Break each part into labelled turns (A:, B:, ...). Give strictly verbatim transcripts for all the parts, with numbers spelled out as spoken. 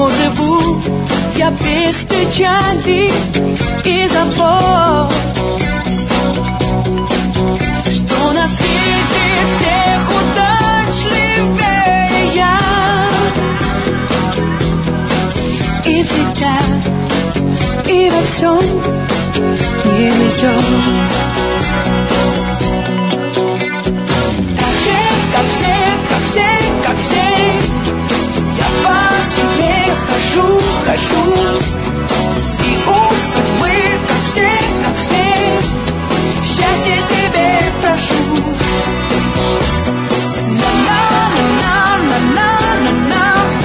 A: что живу я без печали и забот, что на свете всех удачливее я, и всегда, и во всем не везет. Так же, как все, как все, как все, я по себе хожу, хожу, и у судьбы, как все, как все, счастье себе прошу. На-на-на-на-на-на-на,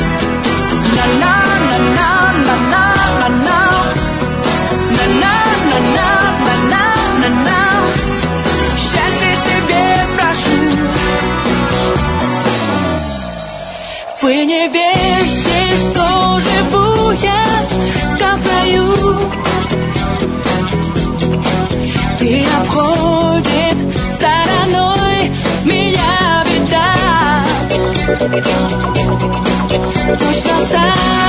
A: на-на-на-на-на-на-на, на-на-на-на-на-на-на, счастье себе прошу. Вы не верьте, что живу я как в раю, и обходит стороной меня беда. Точно так